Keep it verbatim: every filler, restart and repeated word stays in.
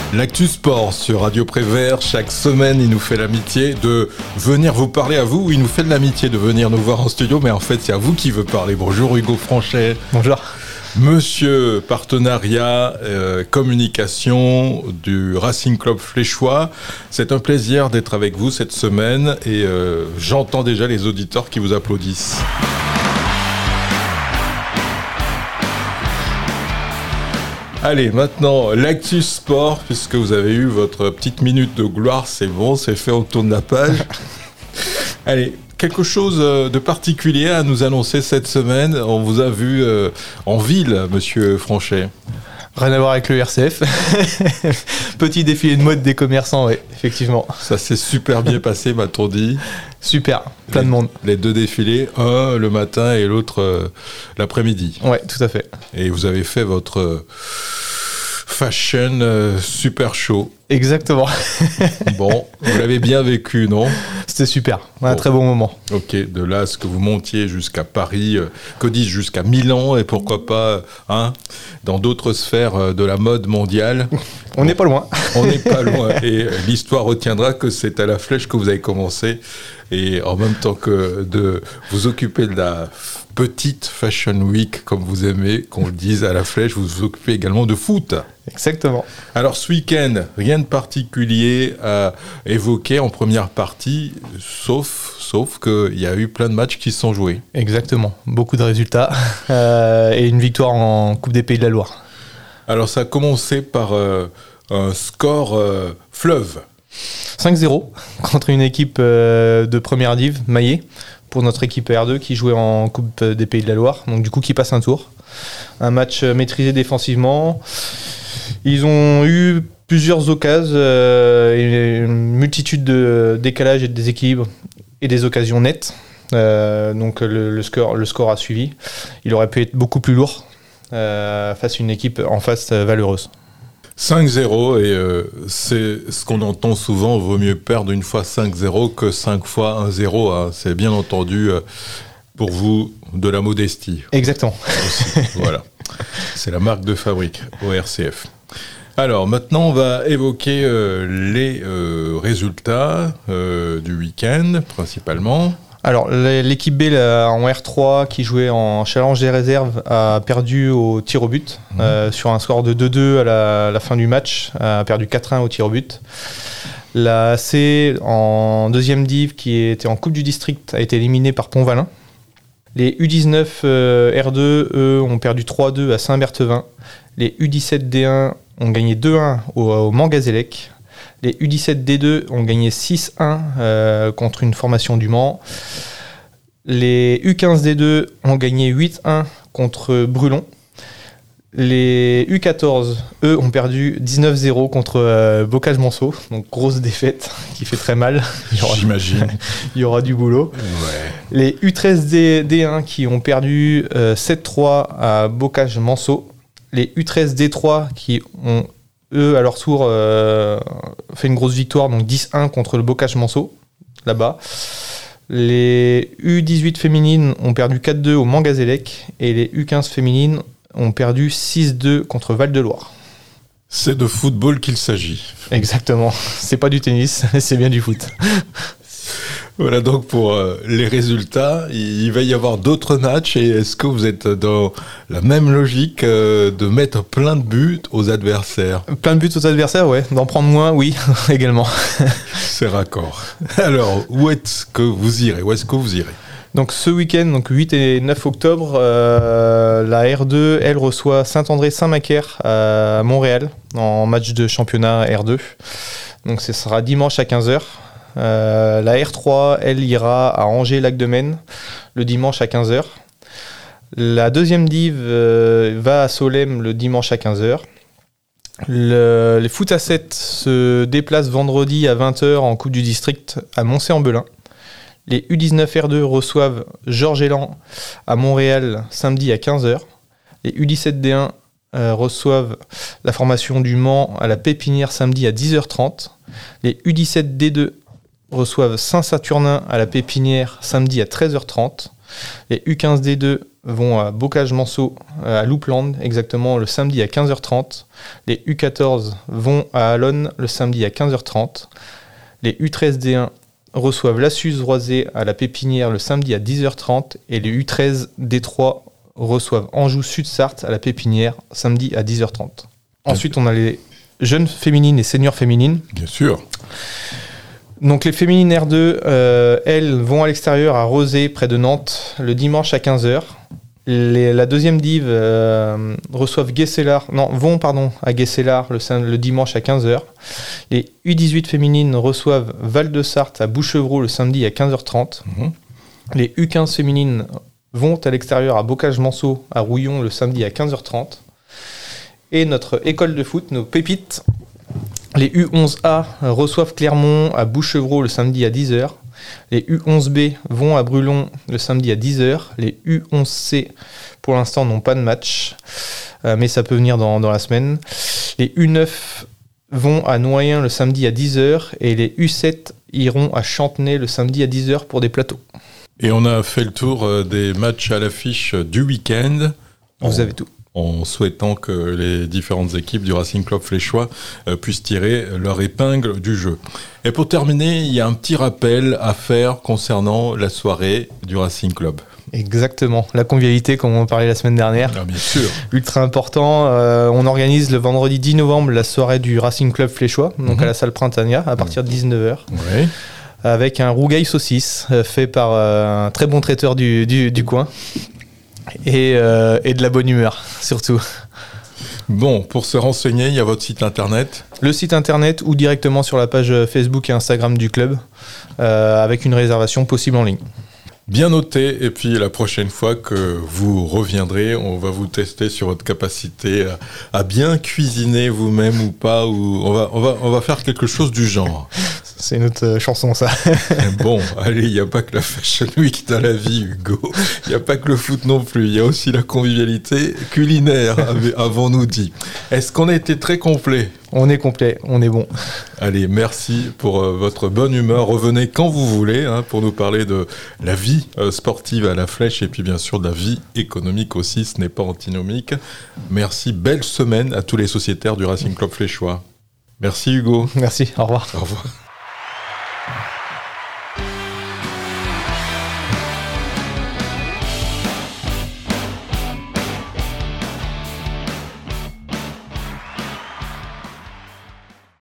L'actu sport sur Radio Prévert, chaque semaine il nous fait l'amitié de venir vous parler à vous, il nous fait de l'amitié de venir nous voir en studio, mais en fait c'est à vous qui veut parler. Bonjour Hugo Franchet. Bonjour. Monsieur partenariat, euh, communication du Racing Club Fléchois, c'est un plaisir d'être avec vous cette semaine et euh, j'entends déjà les auditeurs qui vous applaudissent. Allez, maintenant, l'actu sport, puisque vous avez eu votre petite minute de gloire, c'est bon, c'est fait, on tourne la page. Allez, quelque chose de particulier à nous annoncer cette semaine. On vous a vu euh, en ville, monsieur Franchet. Rien à voir avec le R C F. Petit défilé de mode des commerçants, oui, effectivement. Ça s'est super bien passé, m'a-t-on dit. Super, plein les, de monde. Les deux défilés, un le matin et l'autre euh, l'après-midi. Oui, tout à fait. Et vous avez fait votre euh, fashion euh, super show. Exactement. Bon, vous l'avez bien vécu, non ? C'était super, un bon. très bon moment. Ok, de là à ce que vous montiez jusqu'à Paris, euh, que dis-je, jusqu'à Milan, et pourquoi pas hein, dans d'autres sphères euh, de la mode mondiale. On n'est bon, pas loin. On n'est pas loin, et euh, l'histoire retiendra que c'est à la Flèche que vous avez commencé, et en même temps que de vous occuper de la petite Fashion Week, comme vous aimez qu'on le dise à la Flèche, vous vous occupez également de foot. Exactement. Alors ce week-end, rien de particulier à évoquer en première partie, sauf, sauf qu'il y a eu plein de matchs qui se sont joués. Exactement, beaucoup de résultats euh, et une victoire en Coupe des Pays de la Loire. Alors ça a commencé par euh, un score euh, fleuve. cinq zéro contre une équipe euh, de première div, Maillet, pour notre équipe R deux qui jouait en Coupe des Pays de la Loire, donc du coup qui passe un tour. Un match maîtrisé défensivement. Ils ont eu plusieurs occasions, euh, et une multitude de décalages et de déséquilibres et des occasions nettes. Euh, donc le, le, score, le score a suivi. Il aurait pu être beaucoup plus lourd euh, face à une équipe en face euh, valeureuse. cinq zéro, et euh, c'est ce qu'on entend souvent, vaut mieux perdre une fois cinq zéro que cinq fois un zéro. Hein. C'est bien entendu euh, pour vous de la modestie. Exactement. Aussi, voilà. C'est la marque de fabrique au R C F. Alors maintenant on va évoquer euh, les euh, résultats euh, du week-end principalement. Alors l'équipe B là, en R trois qui jouait en challenge des réserves a perdu au tir au but mmh. euh, sur un score de deux deux à la, la fin du match, a perdu quatre un au tir au but. La C en deuxième div qui était en Coupe du District a été éliminée par Pont-Valin. Les U dix-neuf euh, R deux, eux, ont perdu trois deux à Saint-Berthevin. Les U dix-sept D un ont gagné deux un au, au Mans-Gazélec. Les U dix-sept D deux ont gagné six un euh, contre une formation du Mans. Les U quinze D deux ont gagné huit un contre Brulon. Les U quatorze, eux, ont perdu dix-neuf zéro contre euh, Bocage-Monceau. Donc, grosse défaite qui fait très mal. Il y aura, J'imagine. Il y aura du boulot. Ouais. Les U treize D un qui ont perdu euh, sept trois à Bocage-Monceau. Les U treize D trois qui ont, eux, à leur tour, euh, fait une grosse victoire, donc dix un contre le Bocage-Monceau, là-bas. Les U dix-huit féminines ont perdu quatre deux au Mans-Gazélec et les U quinze féminines ont perdu six deux contre Val-de-Loire. C'est de football qu'il s'agit. Exactement. C'est pas du tennis, c'est bien du foot. Voilà donc pour euh, les résultats. Il va y avoir d'autres matchs et est-ce que vous êtes dans la même logique euh, de mettre plein de buts aux adversaires ? Plein de buts aux adversaires, ouais. D'en prendre moins, oui, également. C'est raccord. Alors, où est-ce que vous irez ? Où est-ce que vous irez ? Donc ce week-end, donc huit et neuf octobre, euh, la R deux, elle reçoit Saint-André-Saint-Macaire à Montréal en match de championnat R deux. Donc ce sera dimanche à quinze heures. Euh, la R trois, elle ira à Angers-Lac-de-Maine le dimanche à quinze heures. La deuxième div euh, va à Solesmes le dimanche à quinze heures. Le, les foot à sept se déplacent vendredi à vingt heures en Coupe du District à Moncé-en-Belin. Les U dix-neuf R deux reçoivent Georges-Élan à Montréal samedi à quinze heures. Les U dix-sept D un euh, reçoivent la formation du Mans à la Pépinière samedi à dix heures trente. Les U dix-sept D deux reçoivent Saint-Saturnin à la Pépinière samedi à treize heures trente. Les U quinze D deux vont à Bocage-Manceau, à Loupland, exactement le samedi à quinze heures trente. Les U quatorze vont à Alonne le samedi à quinze heures trente. Les U treize D un reçoivent la Suze-Roisey à la Pépinière le samedi à dix heures trente. Et les U treize D trois reçoivent Anjou-Sud-Sarthe à la Pépinière samedi à dix heures trente. Ensuite, on a les jeunes féminines et seniors féminines. Bien sûr. Donc les féminines R deux, euh, elles vont à l'extérieur à Rezé, près de Nantes, le dimanche à quinze heures. Les, la deuxième div euh, reçoivent Guesselard, non, vont pardon, à Guesselard le, le dimanche à quinze heures. Les U dix-huit féminines reçoivent Val-de-Sarthe à Bouchevreau le samedi à quinze heures trente. Mmh. Les U quinze féminines vont à l'extérieur à Bocage-Manceau à Rouillon le samedi à quinze heures trente. Et notre école de foot, nos pépites, les U onze A reçoivent Clermont à Bouchevreau le samedi à dix heures. Les U onze B vont à Brulon le samedi à dix heures. Les U onze C, pour l'instant, n'ont pas de match, euh, mais ça peut venir dans, dans la semaine. Les U neuf vont à Noyen le samedi à dix heures. Et les U sept iront à Chantenay le samedi à dix heures pour des plateaux. Et on a fait le tour des matchs à l'affiche du week-end. Vous on... avez tout. En souhaitant que les différentes équipes du Racing Club Fléchois euh, puissent tirer leur épingle du jeu. Et pour terminer, il y a un petit rappel à faire concernant la soirée du Racing Club. Exactement, la convivialité comme on en parlait la semaine dernière. Ah, bien sûr. Ultra important, euh, on organise le vendredi dix novembre la soirée du Racing Club Fléchois, donc mm-hmm. à la salle Printania, à partir de dix-neuf heures. Oui. Avec un rougail saucisse euh, fait par euh, un très bon traiteur du, du, du coin. Et, euh, et de la bonne humeur, surtout. Bon, pour se renseigner, il y a votre site internet. Le site internet ou directement sur la page Facebook et Instagram du club, euh, avec une réservation possible en ligne. Bien noté, et puis la prochaine fois que vous reviendrez, on va vous tester sur votre capacité à, à bien cuisiner vous-même ou pas, ou on va, on va, on va faire quelque chose du genre. C'est une autre chanson, ça. Bon, allez, il n'y a pas que la Fashion Week dans la vie, Hugo. Il n'y a pas que le foot non plus. Il y a aussi la convivialité culinaire, avons-nous dit. Est-ce qu'on a été très complet ? On est complet, on est bon. Allez, merci pour euh, votre bonne humeur. Revenez quand vous voulez hein, pour nous parler de la vie euh, sportive à la Flèche et puis bien sûr de la vie économique aussi, ce n'est pas antinomique. Merci, belle semaine à tous les sociétaires du Racing Club Fléchois. Merci Hugo. Merci, au revoir. Au revoir.